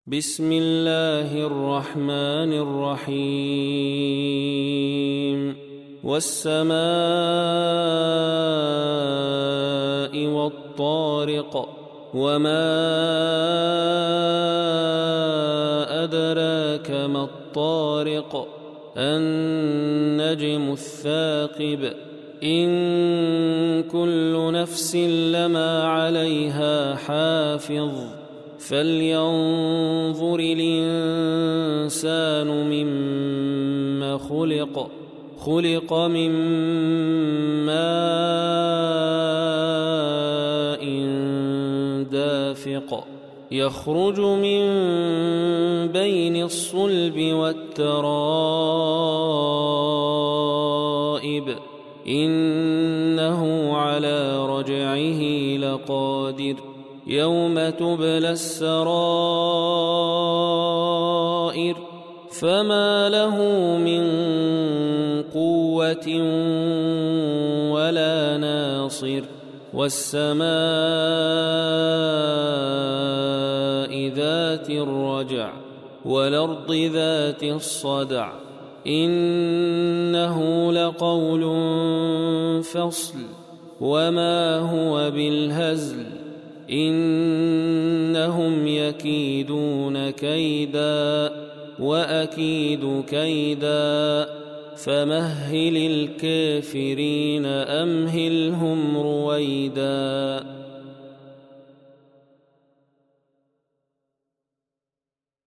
بسم الله الرحمن الرحيم والسماء والطارق وما أدراك ما الطارق النجم الثاقب إن كل نفس لما عليها حافظ فلينظر الإنسان مما خلق من ماء دافق يخرج من بين الصلب والترائب إنه على رجعه لقادر يوم تبلى السرائر فما له من قوة ولا ناصر والسماء ذات الرجع والأرض ذات الصدع إنه لقول فصل وما هو بالهزل إنهم يكيدون كيدا وأكيد كيدا فمهل الكافرين أمهلهم رويدا.